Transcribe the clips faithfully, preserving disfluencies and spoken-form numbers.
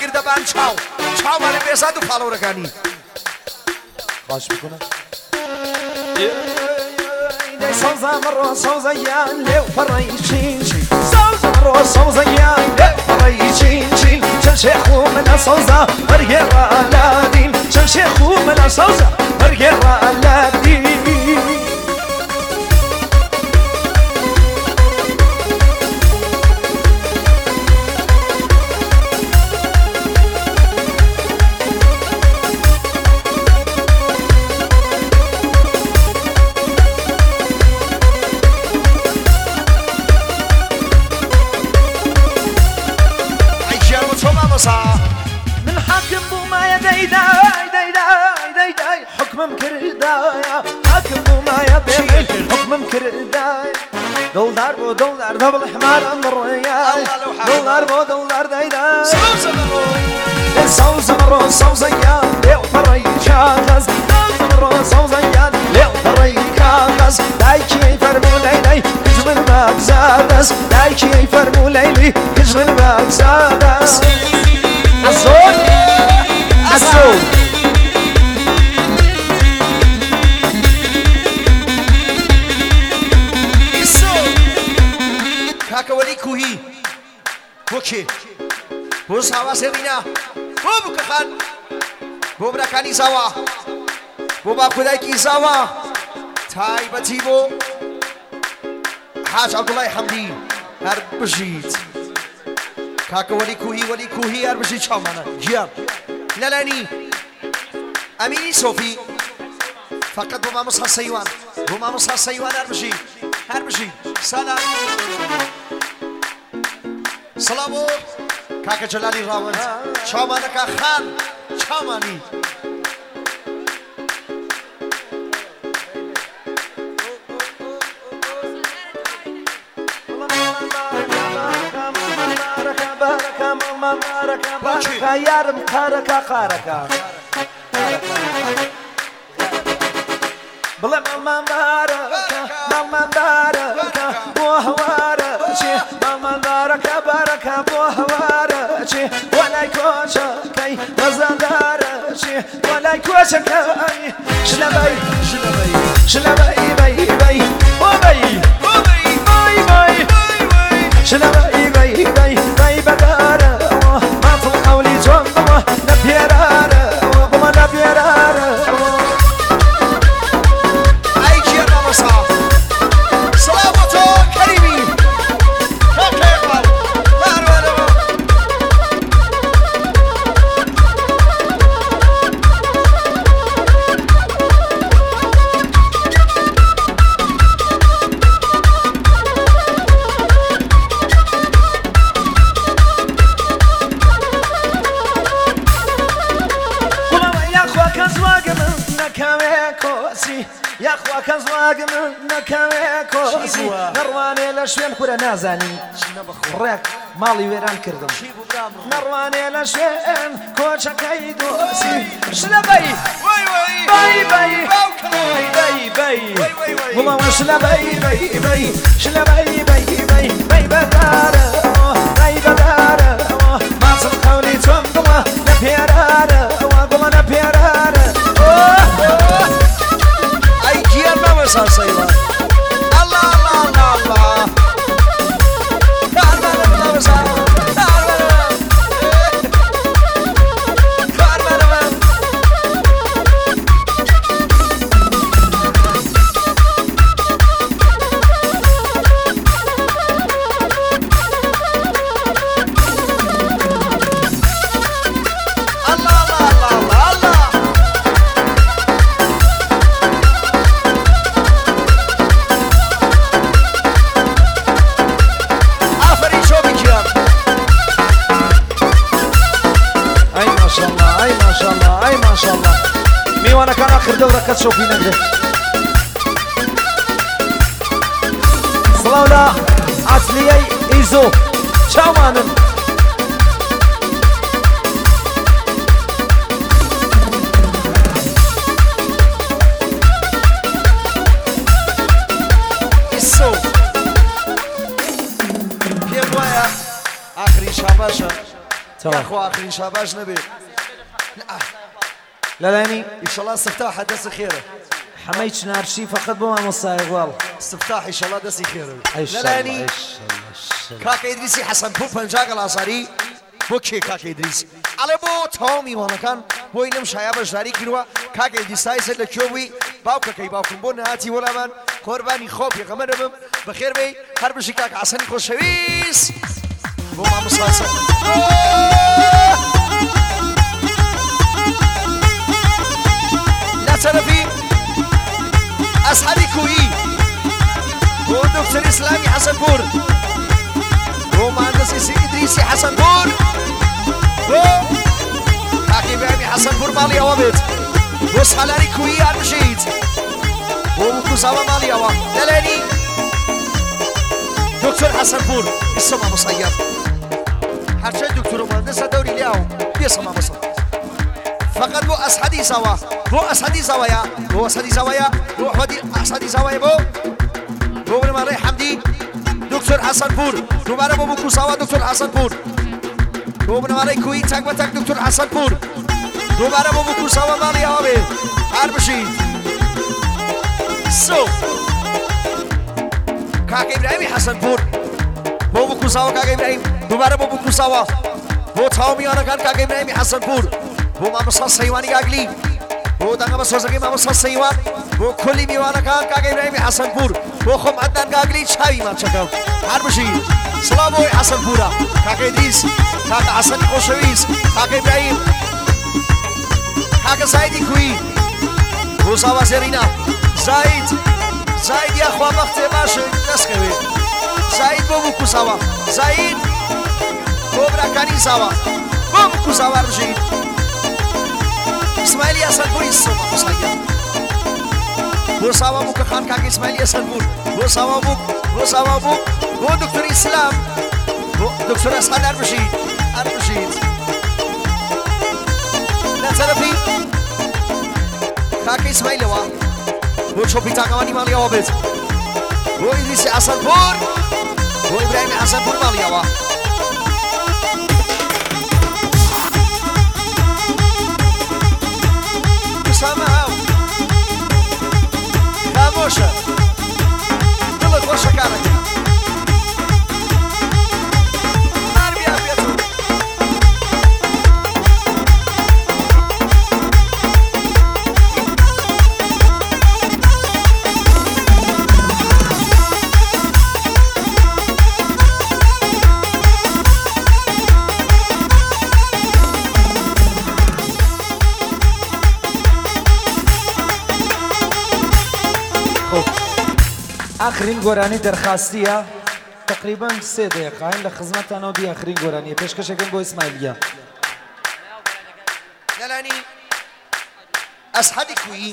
دەبان چاو چاومانە بێزاد و پاڵەوەەکانی باش بکنە سەوزە مەڕۆ سەوزەیان لێو پەڕەی چین چین سەوزە مەڕۆ سەوزەیان لێو پەڕەی چین چین چەند شێخ و منە سەوزە وەرگێڕە ئەلادین چەند شێخ و منە سەوزە وەرگێڕە ئەلادین من حاكم بوما يا داي داي داي داي داي داي حكم مكردايا حاكم بوما يا داي حكم مكرداي دولار بو دولار دبل حمار الريال دولار بو دولار داي داي صوز مرو صوز يا ليو فري شاغز صوز مرو صوز يا ليو فري شاغز داي كي فرمو ليلي كجمل بابزادس داي كي فرمو ليلي كجمل بابزادس الصوت الصوت كاكا ولي كوهي بوكي بو ساوا سيرينا بو بكخان بو براكاني ساوا بو باكودايكي ساوا تاي باتيبو حاج عبد الله حمدي هر بشيت كاكا ولي كوهي ولي كوهي أربشي شامانا جيان لالاني أميني صوفي فقط بما مصحى سيوان بما مصحى سيوان أربشي أربشي سلام سلامو كاكا جلالي راوند شامانا كاخان شاماني باركا باركا يارم خاركا خاركا بلا ماما باركا ماما باركا بوهوارشي ماما باركا باركا بوهوارشي ولا يكوشا كي مزادارشي ولا يكوشا كي شلبي شلبي شلبي بي بي وبي وبي بي بي شلبي بي بي بي بدار يا أخوة كزواج من كوسي نرواني لشوين كورا نازاني ريك مالي ويران كردم نرواني لشوين كوشا كيدوسي شلبي باي باي باي باي والله شلبي باي باي شلبي باي باي باي بدار باي بدار ما تلقوني تنضمه نبيرار وقوم نبيرار صار سيوان الله الله الله الله كارمانا بلا وصار كارمانا كارمانا الله الله الله الله وانا كان اخر دورة كتشوفي نقدر صلاولا عسليي ايزو شامانن ايزو بيا بوايا اخري شاباشا ياخو آخرين شاباش نبي لا لاني إن شاء الله استفتاح دس خيره حميت نارشي فقط بما مصايغ والله استفتاح إن شاء الله دس خيره لا لاني كاك إدريسي حسن بو بنجاق الأصاري بوكي كاك إدريسي على بو تومي وانا كان بو إنم شايابا جداري كنوا كاك إدريسي سيد لكيوبي باوكا كي باوكم بو نهاتي ولا من قرباني خوب يا غمرم بخير بي هر بشي كاك عساني خوشويس بو ما مصاصة لا ترفي أصحابي كوي بو دكتور إسلامي حسن بور بو مهندس إدريسي حسن بور بو كاكي بامي حسن بور مالي أوابد بو سالاري كوي أرمشيد بو مكوزاوا مالي أوا دلاني دكتور حسن بور اسمه مصير هرچند دكتور مهندس دوري لياو بيسمه مصير فقط بو أسحدي زوا بو أسحدي زوايا بو أسحدي زوايا بو أحمدي أسحدي زوايا بو بو ابن مالي حمدي دكتور حسن بور دوباره بو مكوزاوا دكتور حسن بور بو ابن مالي كوي تاك بتاك دكتور حسن بور دوباره بو مكوزاوا مالي أوابد هر بشید سو كاك إبراهيم حسن بور بو مكوزاوا كاك إبراهيم دوباره بو مكوزاوا بو تاومي أنا كان كاك إبراهيم حسن بور بو ما مصاص سيواني قاقلي بو دنگا بسوزگی ما مصاص سيوان بو كلي ميوانا كان كاك إبراهيم حسن بور بو خم عدنان قاقلي شاوي ما تشكل هر بشید سلام بو حسن بورا كاك إدريس كاك حسن خوشويس كاك إبراهيم كاك زايدي كوي بو زاوا زرينا زايد زايد يا أخوة وقت ماشي نسكوي زايد بو مكوزاوا زايد بو براكاني زاوا بو مكوزاوا رجيد إسماعيل ياسر بو السما مصير بو ساوا بو كخان كاك إسماعيل ياسر بو بو ساوا بو بو ساوا بو بو دكتور إسلام بو دكتور أسعد أربشيد أربشيد لا ترفي كاك إسماعيل وا بو شوبي تاكواني مالي أوابد بو إدريسي حسن بور بو إبراهيم حسن بور مالي وا سامعوا خاموشة دلت وشا كانت نارمي عافيته آخرین گۆرانی دەرخاستیە تقریبا سێ دقیقەین لە خزمەتتانەوە دی آخرین گۆرانیە پێشکەشەکەم بۆ ئیسماعیلیە لەلانی ئەسحەدی کوی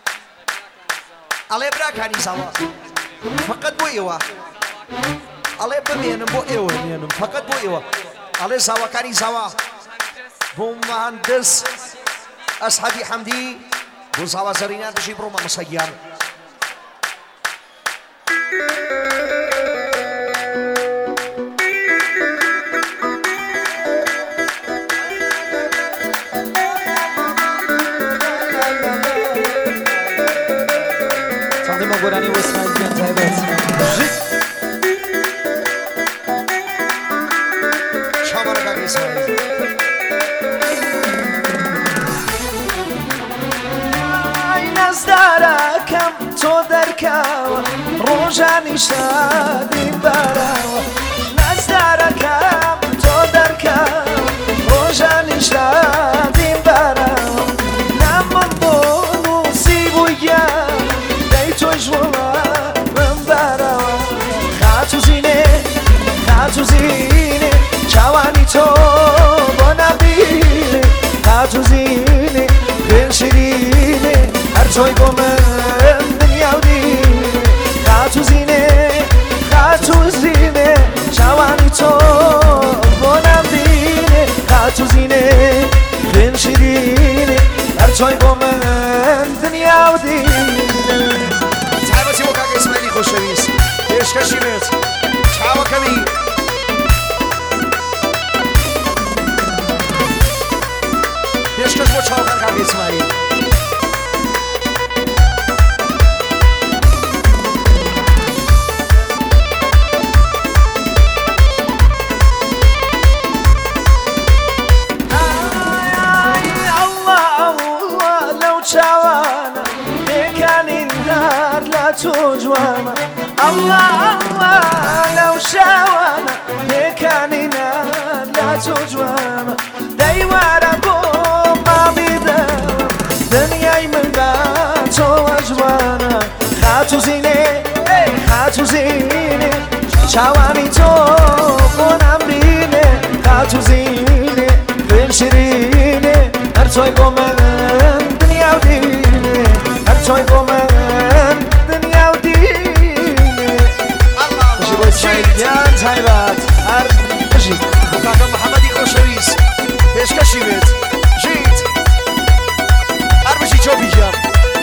ئەڵێ براکانی زاوا فقط بۆ ئێوە ئەڵێ بمێنم بۆ ئێوە مێنم فقط بۆ ئێوە ئەڵێ زاواکانی زاوا بۆ مهندس ئەسحەدی حەمدی بۆ زاوا زەرینە دژی بڕۆمە مەسەگیان تقديم گۆرانی و ئیسماعیلیان تایبەت چاوەڕە کاک ئیسماعیل نەزدارەکەم تۆ دەرکەوە ڕۆژانی شادیم بەرەوە نەزدارەکەم تۆ دەرکەوە ڕۆژانی شادیم بەرەوە نەمن بۆ نووسی بوویە دەی تۆش وڵە من بەرەوە خات و زینێ خات و زینێ چاوانی تۆ بۆ نەبینێ خات و زینێ خوێن شیرینێ هەر تۆی بۆ من دنیا و دینێ خات و زینێ خات و زینێ چاوانی تۆ بۆ نەبینێ خات و زینێ خوێن شیرینێ هەر تۆی بۆ من دنیا و دینێ تایبەتی بۆ کاک ئیسماعیلی خۆشەویست پێشکەشی بێت چاوەکەمی جوانە الله لەو شاوانە پێکانینا لا تۆ جوانە دەیوارە بۆ ماڵیدا دنیای مندا تۆوە جوانە خات و زینێ خات و زینێ چاوانی تۆ بۆ نامبینێ خات و زینێ خوێن شیرینێ هەر تۆی بۆ من دنیا و دینێ هەر تۆی بۆ من دنیا و دینێ بژی بۆی سەیدیان تایبەت هەر بژی بۆ کاکە محەممەدی خۆشەویست پێشکەشی بێت ژیت هەر بژی چۆبی ژیان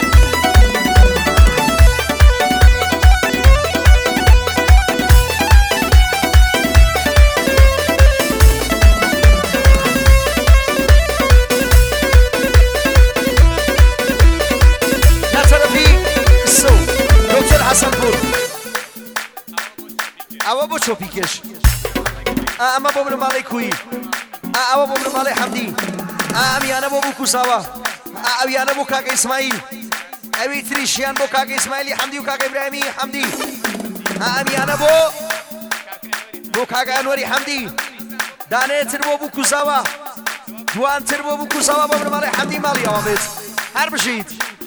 ئەوە بۆ چۆپیکێش ئەمە بۆ بنەماڵەی کوی ئەوە بۆ بنەماڵەی حەمدی ئەمیانە بۆ بوو کوساوە ئەویانە بۆ کاکە ئیسماعیل ئەوی تریشیان بۆ کاکە ئیسماعیلی حەمدی و کاکە ئیبراهیمی حەمدی ئەمیانە بۆ بۆ کاکە ئەنوەری حەمدی دانەیەتر بۆ بوو کوساوە دوانتر بۆ بوو کوساوە بۆ بنەماڵەی حەمدی ماڵی ئەوە بێت هەر بژیت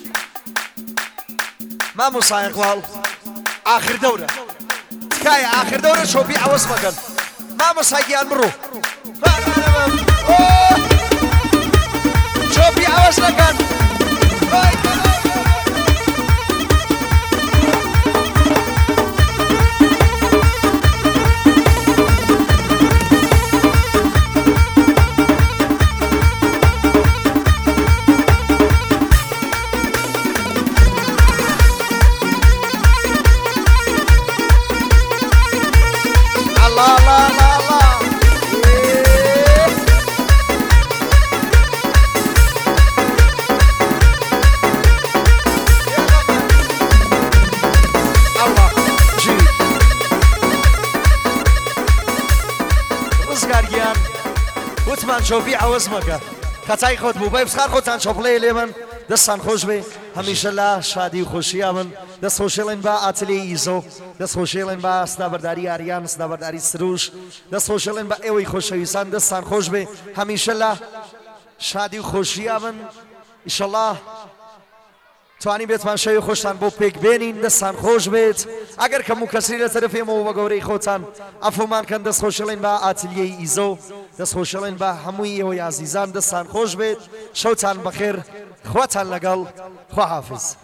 مامۆسای ئەقباڵ ئاخر دەورە تکایە ئاخر دەورە چۆپی عەوەز مەکەن مامۆسایگیان بڕۆ چۆپی عەوەز نەکەن چۆپی عەوەز مەکە کەچای خۆت بوو بەی بسخار خۆتان چۆپڵەیە لێ من دەستان خۆش بێ هەمیشە لە شادی و خۆشییا من دەست خۆشێڵێن بە ئاتلیە ئیزۆ دەست خۆشێڵێن بە سنابەرداری ئاریان سنابەرداری سروش دەست خۆشێڵێن بە ئێوەی خۆشەویستان دەستان خۆش بێ هەمیشە لە شادی و خۆشییا من ئیشەڵڵا توانی بێتمان شەوی خۆشتان بۆ پێک بێنین دەستان خۆش بێت ئەگەر کەم و کەسری لە تەرەفێمەوە بە گەورەی خۆتان ئەفومان کەن دەست خۆشێڵێن بە ئاتلیەی ئیزۆ دەست خۆشەڵێن بە هەمووی ئێوەی ئازیزان دەستان خۆش بێت شەوتان بەخێر خواتان لەگەڵ خواحافظ